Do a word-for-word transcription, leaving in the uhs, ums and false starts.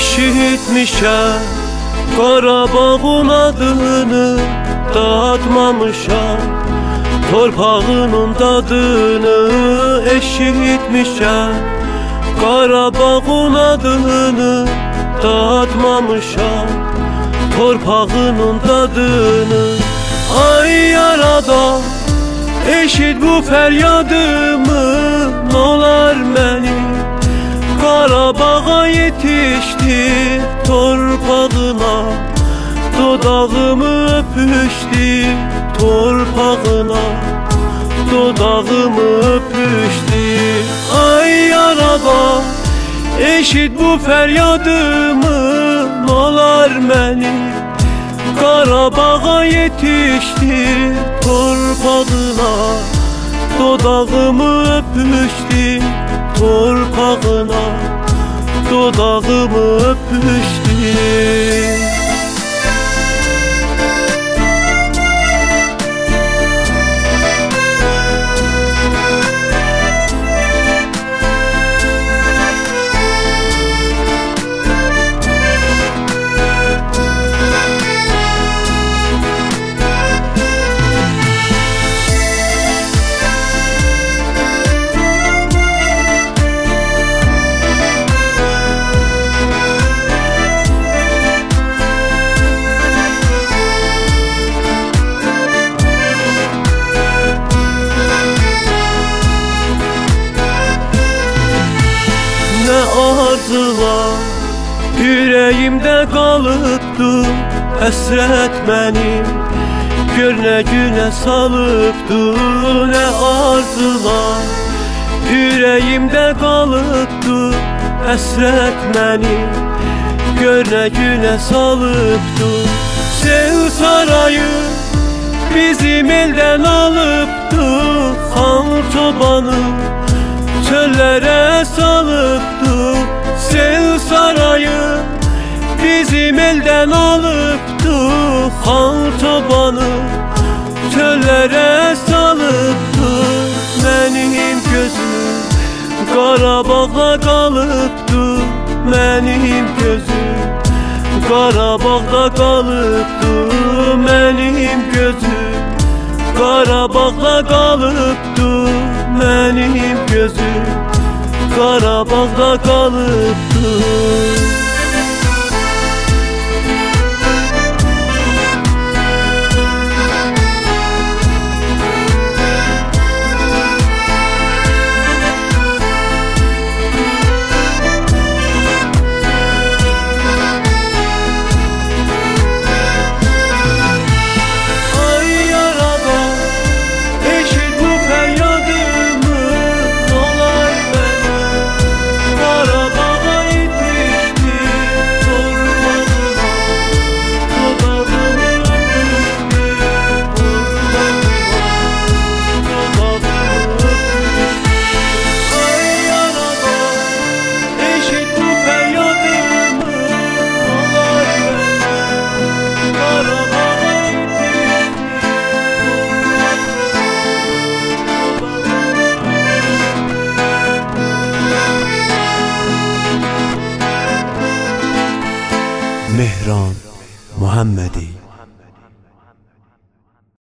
Eşitmişəm Qarabağın adını, dadmamışam torpağının dadını. Eşitmişəm Qarabağın adını, dadmamışam torpağının dadını. Ay yaradan, eşit bu feryadımı, nolar məni Qarabağa yetişdi torpağına, dodağımı öpüşdü torpağına, dodağımı öpüşdü. Ay yaradan, eşit bu feryadımı, nolar məni Qarabağa yetişdi torpağına, dodağımı öpüşdü torpağına, dodağımı öpüşdü. Arzular yüreğimde kalıptı, həsrət mənim gör nə günə salıbdı. Nə arzular yüreğimde kalıptı, həsrət mənim gör nə günə salıbdı. Sev sarayı bizim elden alıbdı, xan çobanı çöllere salıbdı. Sev sarayı bizim elden alıbdı, xan çobanı çöllere salıbdı. Mənim gözüm Qarabağda qalıbdı, mənim gözüm Qarabağda qalıbdı, mənim gözüm Qarabağda qalıbdı, mənim gözüm Qarabağda qalıbdı. Mehran Muhammedi